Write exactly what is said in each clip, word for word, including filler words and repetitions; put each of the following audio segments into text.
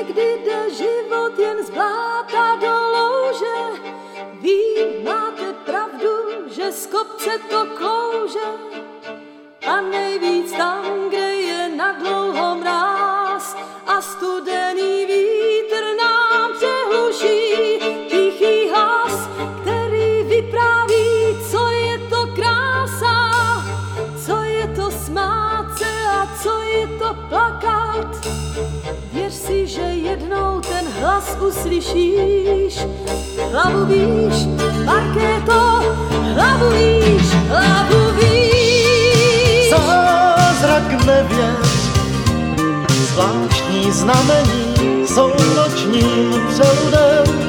Někdy jde život jen z bláta do louže. Vy máte pravdu, že z kopce to klouže. A nejvíc tam, kde je nadlouho mráz a studený vítr nám přehluší tichý hlas, který vypráví, co je to krása, co je to smát se a co je to plakat. Věř si, že jednou ten hlas uslyšíš. Hlavu víš, Markéto, hlavu víš, hlavu víš. Zázrak nevěř, zvláštní znamení jsou nočním přeludem.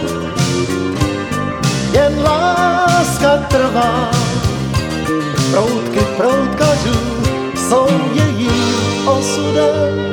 Jen láska trvá, proutky proutkařů jsou jejím osudem.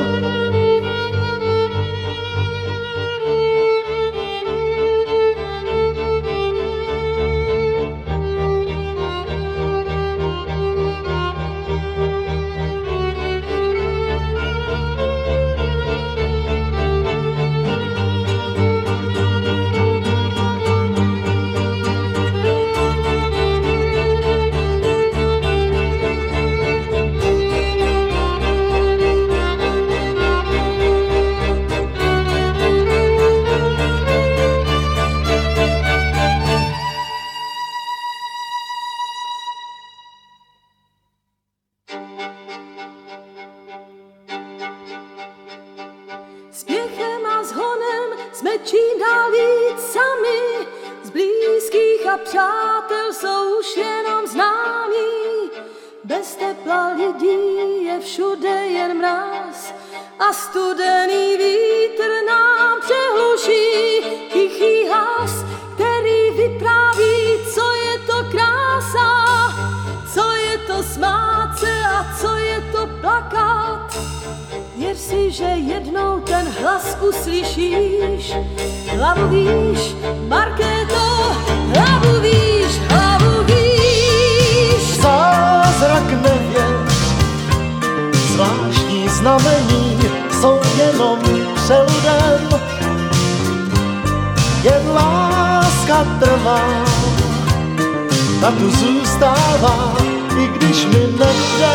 Spěchem a shonem jsme čím dál víc sami, z blízkých a přátel jsou už jenom známí. Bez tepla lidí je všude jen mráz a studený vítr nám přehluší tichý hlas, který vypráví, co je to krása, co je to smát se a co je to plakat. Věř si, že jednou ten hlas uslyšíš. Hlavu víš, Markéto, hlavu víš, hlavu víš. Zázrak nevěř, zvláštní znamení jsou jenom přeludem. Jen láska trvá, ta tu zůstává, i když mi nedá.